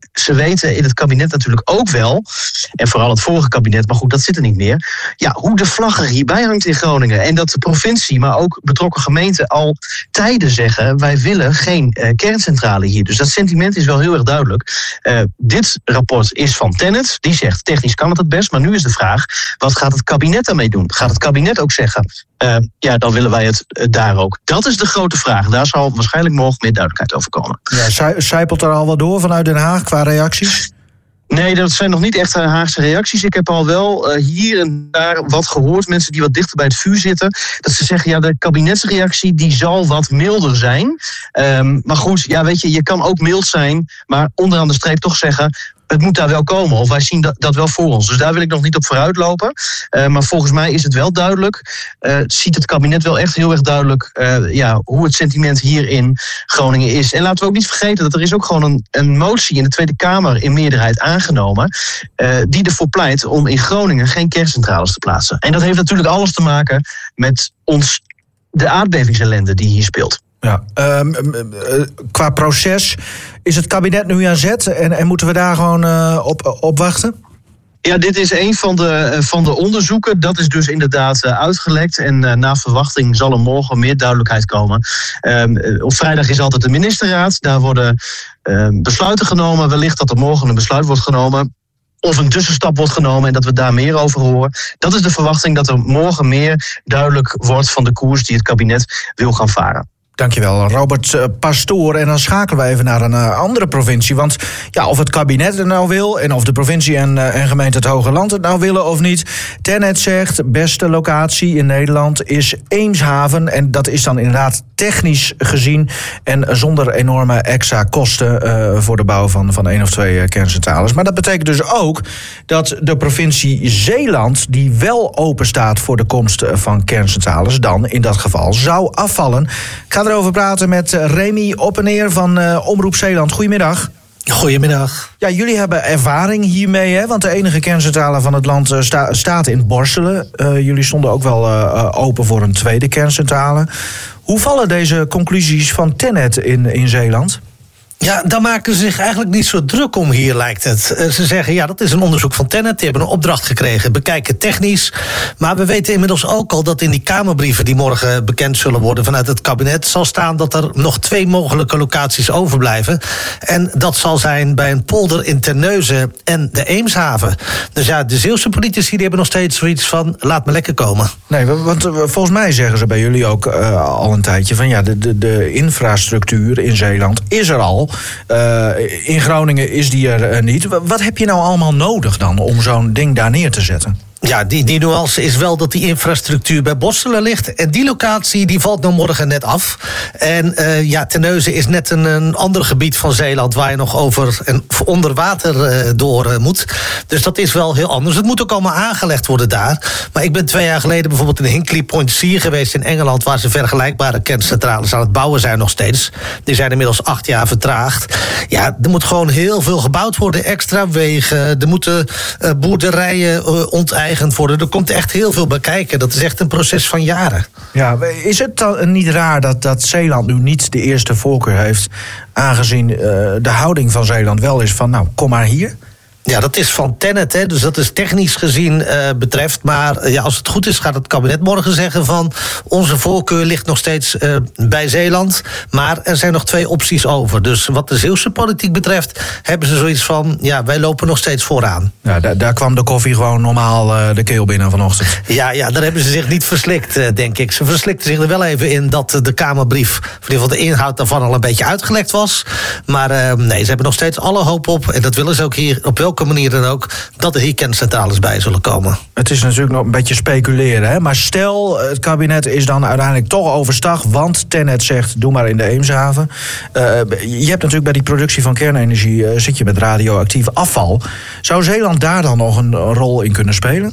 ze weten in het kabinet natuurlijk ook wel, en vooral het vorige kabinet, maar goed, dat zit er niet meer, ja, hoe de vlag er hierbij hangt in Groningen. En dat de provincie, maar ook betrokken gemeenten al tijden zeggen, wij willen geen uh, kerncentrale hier. Dus dat sentiment is wel heel erg duidelijk. Uh, dit rapport is van TenneT, die zegt technisch kan het het best, maar nu is de vraag, wat gaat het kabinet daarmee doen? Gaat het kabinet ook zeggen, uh, ja, dan willen wij het uh, daar ook. Dat is de grote vraag. Daar zal waarschijnlijk morgen meer duidelijkheid over komen. Ja, zijpelt er al wat door vanuit Den Haag qua reacties? Nee, dat zijn nog niet echt Haagse reacties. Ik heb al wel uh, hier en daar wat gehoord. Mensen die wat dichter bij het vuur zitten. Dat ze zeggen, ja, de kabinetsreactie die zal wat milder zijn. Um, maar goed, ja, weet je, je kan ook mild zijn. Maar onderaan de streep toch zeggen, het moet daar wel komen. Of wij zien dat, dat wel voor ons. Dus daar wil ik nog niet op vooruitlopen. Uh, maar volgens mij is het wel duidelijk. Uh, ziet het kabinet wel echt heel erg duidelijk uh, ja, hoe het sentiment hier in Groningen is. En laten we ook niet vergeten dat er is ook gewoon een, een motie in de Tweede Kamer in meerderheid aangenomen. Uh, die ervoor pleit om in Groningen geen kerncentrales te plaatsen. En dat heeft natuurlijk alles te maken met ons, de aardbevingsellende die hier speelt. Ja, um, uh, qua proces, is het kabinet nu aan zet en, en moeten we daar gewoon uh, op, op wachten? Ja, dit is een van de, van de onderzoeken. Dat is dus inderdaad uh, uitgelekt. En uh, na verwachting zal er morgen meer duidelijkheid komen. Um, op vrijdag is altijd de ministerraad. Daar worden uh, besluiten genomen. Wellicht dat er morgen een besluit wordt genomen. Of een tussenstap wordt genomen en dat we daar meer over horen. Dat is de verwachting, dat er morgen meer duidelijk wordt van de koers die het kabinet wil gaan varen. Dankjewel, Robert uh, Pastoor. En dan schakelen we even naar een uh, andere provincie. Want ja, of het kabinet het nou wil en of de provincie en, uh, en gemeente het Hoge Land het nou willen of niet. TenneT zegt, beste locatie in Nederland is Eemshaven. En dat is dan inderdaad technisch gezien en zonder enorme extra kosten uh, voor de bouw van, van één of twee uh, kerncentrales. Maar dat betekent dus ook dat de provincie Zeeland, die wel open staat voor de komst van kerncentrales, dan in dat geval zou afvallen. Ik ga erover praten met Remy Oppeneer van uh, Omroep Zeeland. Goedemiddag. Goedemiddag. Ja, jullie hebben ervaring hiermee, hè? Want de enige kerncentrale van het land uh, sta, staat in Borselen. Uh, jullie stonden ook wel uh, open voor een tweede kerncentrale. Hoe vallen deze conclusies van TenneT in, in Zeeland? Ja, daar maken ze zich eigenlijk niet zo druk om hier, lijkt het. Uh, ze zeggen, ja, dat is een onderzoek van TenneT. Die hebben een opdracht gekregen, bekijken technisch. Maar we weten inmiddels ook al dat in die Kamerbrieven die morgen bekend zullen worden vanuit het kabinet zal staan dat er nog twee mogelijke locaties overblijven. En dat zal zijn bij een polder in Terneuzen en de Eemshaven. Dus ja, de Zeeuwse politici die hebben nog steeds zoiets van, laat me lekker komen. Nee, want volgens mij zeggen ze bij jullie ook uh, al een tijdje van, ja, de, de, de infrastructuur in Zeeland is er al. Uh, in Groningen is die er uh, niet. Wat heb je nou allemaal nodig dan om zo'n ding daar neer te zetten? Ja, die, die nuance is wel dat die infrastructuur bij Borselen ligt. En die locatie die valt nou morgen net af. En uh, ja, Terneuzen is net een, een ander gebied van Zeeland waar je nog over en onder water uh, door uh, moet. Dus dat is wel heel anders. Het moet ook allemaal aangelegd worden daar. Maar ik ben twee jaar geleden bijvoorbeeld in Hinkley Point C geweest in Engeland, waar ze vergelijkbare kerncentrales aan het bouwen zijn nog steeds. Die zijn inmiddels acht jaar vertraagd. Ja, er moet gewoon heel veel gebouwd worden. Extra wegen, er moeten uh, boerderijen uh, onteigend worden. Er komt echt heel veel bij kijken. Dat is echt een proces van jaren. Ja, is het dan niet raar dat, dat Zeeland nu niet de eerste voorkeur heeft, aangezien uh, de houding van Zeeland wel is van, nou, kom maar hier? Ja, dat is van TenneT, hè, dus dat is technisch gezien uh, betreft. Maar uh, ja, als het goed is gaat het kabinet morgen zeggen van, onze voorkeur ligt nog steeds uh, bij Zeeland. Maar er zijn nog twee opties over. Dus wat de Zeeuwse politiek betreft hebben ze zoiets van, ja, wij lopen nog steeds vooraan. Ja, daar, daar kwam de koffie gewoon normaal uh, de keel binnen vanochtend. Ja, ja, daar hebben ze zich niet verslikt, uh, denk ik. Ze verslikten zich er wel even in dat de Kamerbrief, in ieder geval de inhoud daarvan al een beetje uitgelekt was. Maar uh, nee, ze hebben nog steeds alle hoop op, en dat willen ze ook hier op welke manier dan ook, dat er hier kerncentrales bij zullen komen. Het is natuurlijk nog een beetje speculeren, hè? Maar stel, het kabinet is dan uiteindelijk toch overstag, want TenneT zegt, doe maar in de Eemshaven. Uh, je hebt natuurlijk bij die productie van kernenergie, uh, zit je met radioactief afval. Zou Zeeland daar dan nog een rol in kunnen spelen?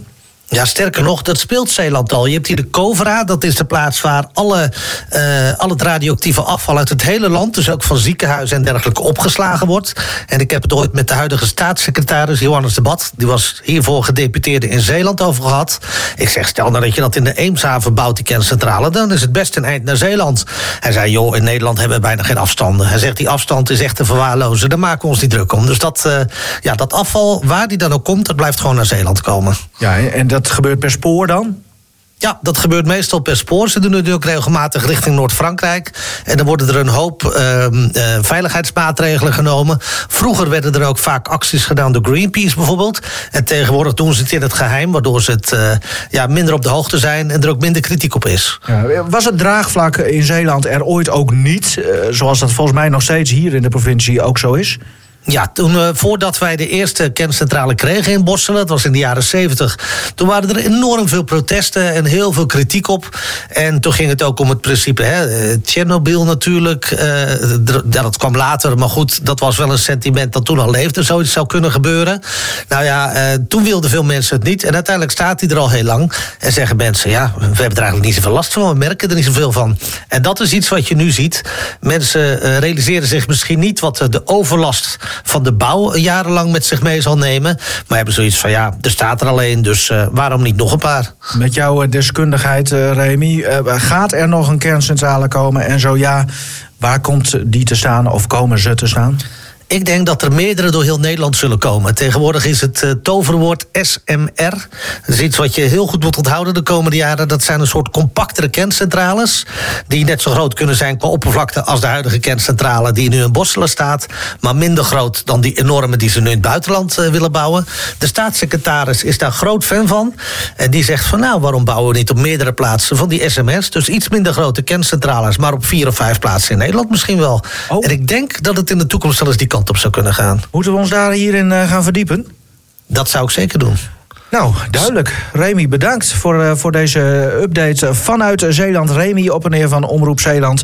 Ja, sterker nog, dat speelt Zeeland al. Je hebt hier de Covra, dat is de plaats waar alle, uh, al het radioactieve afval uit het hele land, dus ook van ziekenhuizen en dergelijke, opgeslagen wordt. En ik heb het ooit met de huidige staatssecretaris Johannes de Bad, die was hiervoor gedeputeerde in Zeeland, over gehad. Ik zeg, stel nou dat je dat in de Eemshaven bouwt, die kerncentrale, dan is het best een eind naar Zeeland. Hij zei, joh, in Nederland hebben we bijna geen afstanden. Hij zegt, die afstand is echt te verwaarlozen, daar maken we ons niet druk om. Dus dat, uh, ja, dat afval, waar die dan ook komt, dat blijft gewoon naar Zeeland komen. Ja, en dat gebeurt per spoor dan? Ja, dat gebeurt meestal per spoor. Ze doen het ook regelmatig richting Noord-Frankrijk. En dan worden er een hoop uh, uh, veiligheidsmaatregelen genomen. Vroeger werden er ook vaak acties gedaan door Greenpeace bijvoorbeeld. En tegenwoordig doen ze het in het geheim, waardoor ze het uh, ja, minder op de hoogte zijn en er ook minder kritiek op is. Ja, was het draagvlak in Zeeland er ooit ook niet? Uh, zoals dat volgens mij nog steeds hier in de provincie ook zo is? Ja, toen, uh, voordat wij de eerste kerncentrale kregen in Borselen, dat was in de jaren zeventig... toen waren er enorm veel protesten en heel veel kritiek op. En toen ging het ook om het principe, hè, Tsjernobyl natuurlijk. Uh, ja, dat kwam later, maar goed, dat was wel een sentiment dat toen al leefde. Zoiets zou kunnen gebeuren. Nou ja, uh, toen wilden veel mensen het niet. En uiteindelijk staat hij er al heel lang. En zeggen mensen, ja, we hebben er eigenlijk niet zoveel last van. We merken er niet zoveel van. En dat is iets wat je nu ziet. Mensen uh, realiseren zich misschien niet wat de overlast van de bouw jarenlang met zich mee zal nemen. Maar hebben zoiets van, ja, er staat er alleen, dus uh, waarom niet nog een paar? Met jouw deskundigheid, uh, Remy, uh, gaat er nog een kerncentrale komen? En zo ja, waar komt die te staan of komen ze te staan? Ik denk dat er meerdere door heel Nederland zullen komen. Tegenwoordig is het uh, toverwoord S M R. Dat is iets wat je heel goed moet onthouden de komende jaren. Dat zijn een soort compactere kerncentrales, die net zo groot kunnen zijn qua oppervlakte als de huidige kerncentrale die nu in Borselen staat, maar minder groot dan die enorme die ze nu in het buitenland uh, willen bouwen. De staatssecretaris is daar groot fan van. En die zegt van, nou, waarom bouwen we niet op meerdere plaatsen van die S M R's? Dus iets minder grote kerncentrales, maar op vier of vijf plaatsen in Nederland misschien wel. Oh. En ik denk dat het in de toekomst wel eens die kant op zou kunnen gaan. Moeten we ons daar hierin uh, gaan verdiepen? Dat zou ik zeker doen. Nou, duidelijk. Remy, bedankt voor, uh, voor deze update vanuit Zeeland. Remy, op en neer van Omroep Zeeland.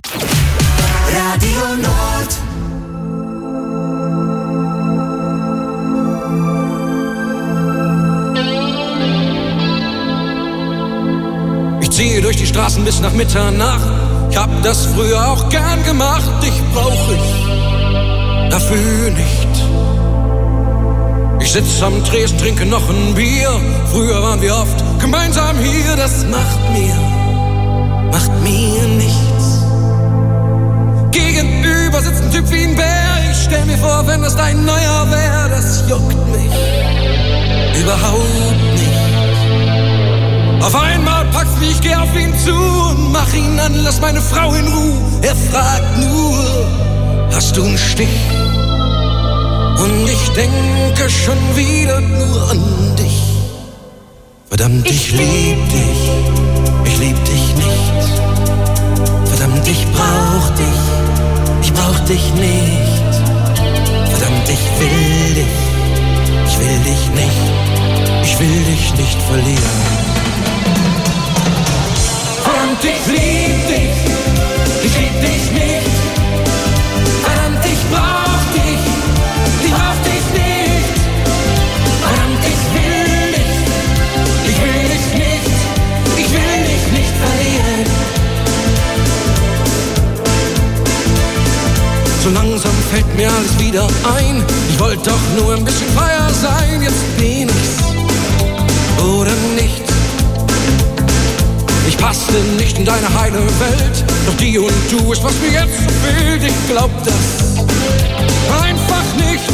Radio Noord. Ich ziehe durch die Straßen bis nach Mitternacht. Ich hab das früher auch gern gemacht. Dich brauch ich dafür nicht. Ich sitz am Tresen, trinke noch ein Bier. Früher waren wir oft gemeinsam hier. Das macht mir, macht mir nichts. Gegenüber sitzt ein Typ wie ein Bär. Ich stell mir vor, wenn das dein neuer wär. Das juckt mich überhaupt nicht. Auf einmal packst mich, ich geh auf ihn zu und mach ihn an, lass meine Frau in Ruhe. Er fragt nur, hast du einen Stich? Und ich denke schon wieder nur an dich. Verdammt, ich lieb dich, ich lieb dich nicht. Verdammt, ich brauch dich, ich brauch dich nicht. Verdammt, ich will dich, ich will dich nicht. Ich will dich nicht verlieren. Verdammt, ich lieb dich, ich lieb dich nicht. Verdammt, ich brauch dich, ich brauch dich nicht. Verdammt, ich will dich, ich will dich nicht. Ich will dich nicht verlieren. So langsam fällt mir alles wieder ein. Ich wollte doch nur ein bisschen freier sein. Jetzt bin ich's oder nicht. Ich passte nicht in deine heile Welt. Doch die und du ist, was mir jetzt fehlt. Ich glaub das einfach nicht.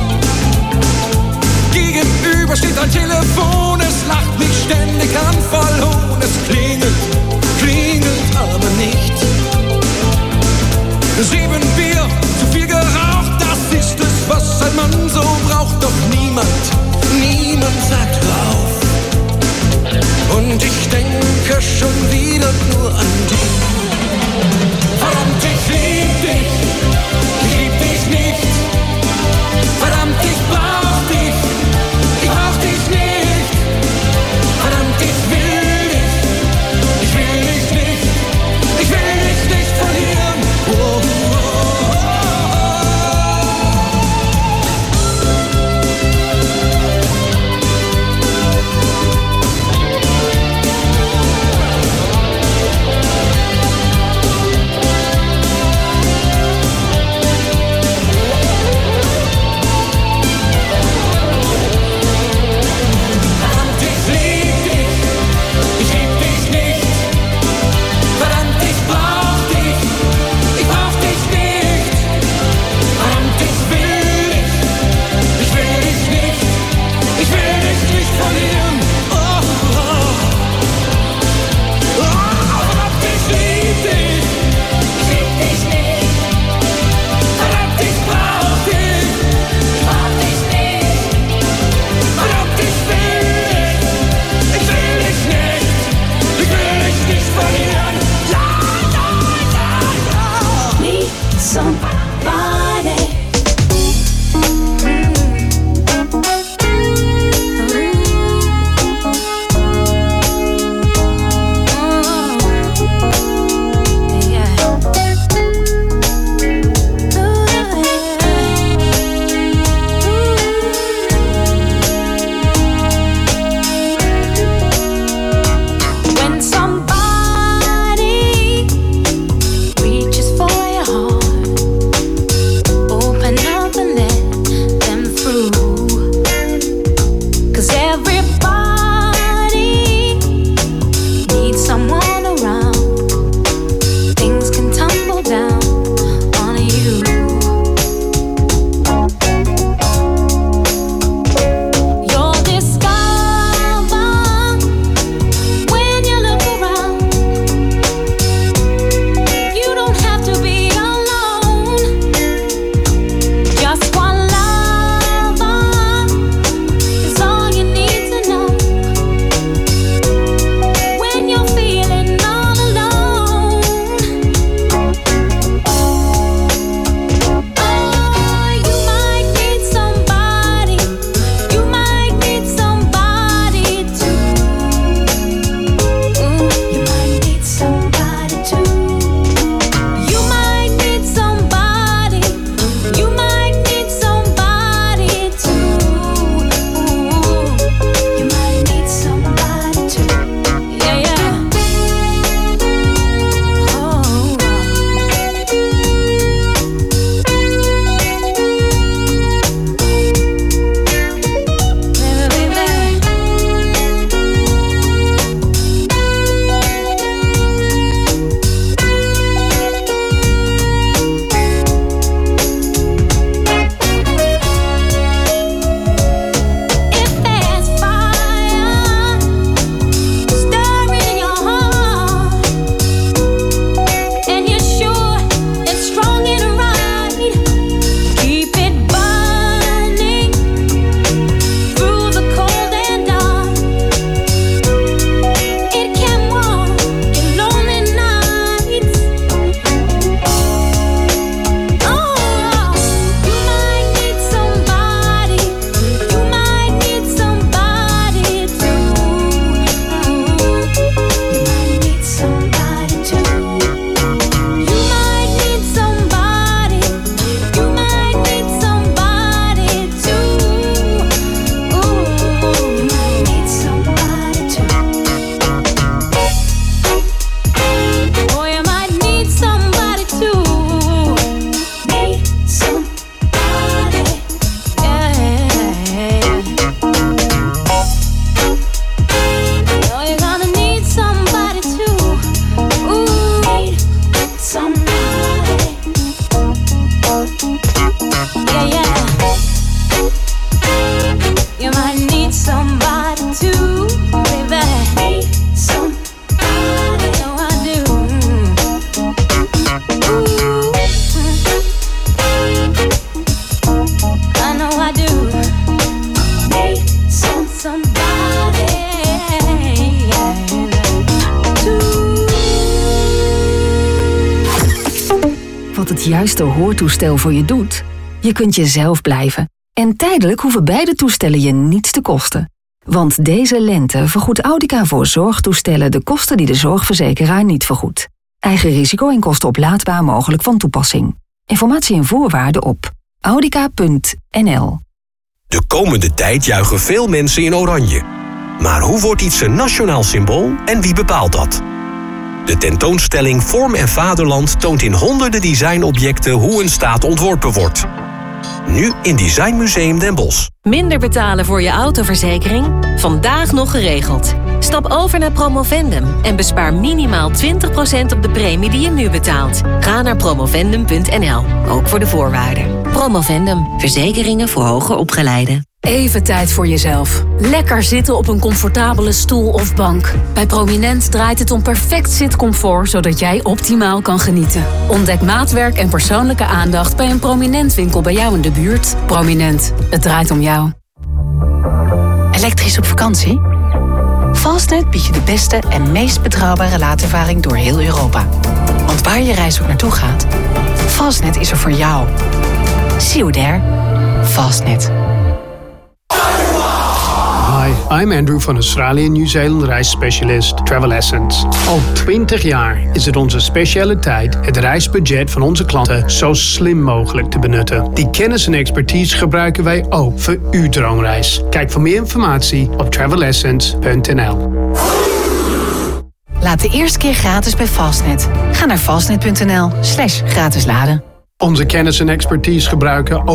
Gegenüber steht ein Telefon. Es lacht mich ständig an, voll Hohn. Es klingelt, klingelt aber nicht. Sieben Bier, zu viel geraucht. Das ist es, was ein Mann so braucht. Doch niemand, niemand sagt hör auf. Und ich denke schon wieder nur an dich. Verdammt, ich lieb dich, ich lieb juiste hoortoestel voor je doet? Je kunt jezelf blijven. En tijdelijk hoeven beide toestellen je niets te kosten. Want deze lente vergoedt Audica voor zorgtoestellen de kosten die de zorgverzekeraar niet vergoedt. Eigen risico en kosten oplaadbaar mogelijk van toepassing. Informatie en voorwaarden op audica punt n l. De komende tijd juichen veel mensen in oranje. Maar hoe wordt iets een nationaal symbool en wie bepaalt dat? De tentoonstelling Vorm en Vaderland toont in honderden designobjecten hoe een staat ontworpen wordt. Nu in Design Museum Den Bosch. Minder betalen voor je autoverzekering? Vandaag nog geregeld. Stap over naar Promovendum en bespaar minimaal twintig procent op de premie die je nu betaalt. Ga naar promovendum punt n l, ook voor de voorwaarden. Promovendum, verzekeringen voor hoger opgeleiden. Even tijd voor jezelf. Lekker zitten op een comfortabele stoel of bank. Bij Prominent draait het om perfect zitcomfort, zodat jij optimaal kan genieten. Ontdek maatwerk en persoonlijke aandacht bij een Prominent winkel bij jou in de buurt. Prominent, het draait om jou. Elektrisch op vakantie? Fastnet biedt je de beste en meest betrouwbare laadervaring door heel Europa. Want waar je reis ook naartoe gaat, Fastnet is er voor jou. See you there. Fastnet. Hi, I'm Andrew van Australië en Nieuw-Zeeland reisspecialist Travel Essence. Al twintig jaar is het onze specialiteit het reisbudget van onze klanten zo slim mogelijk te benutten. Die kennis en expertise gebruiken wij ook voor uw droomreis. Kijk voor meer informatie op travel essence punt n l. Laat de eerste keer gratis bij Fastnet. Ga naar fastnet punt n l slash gratis laden. Onze kennis en expertise gebruiken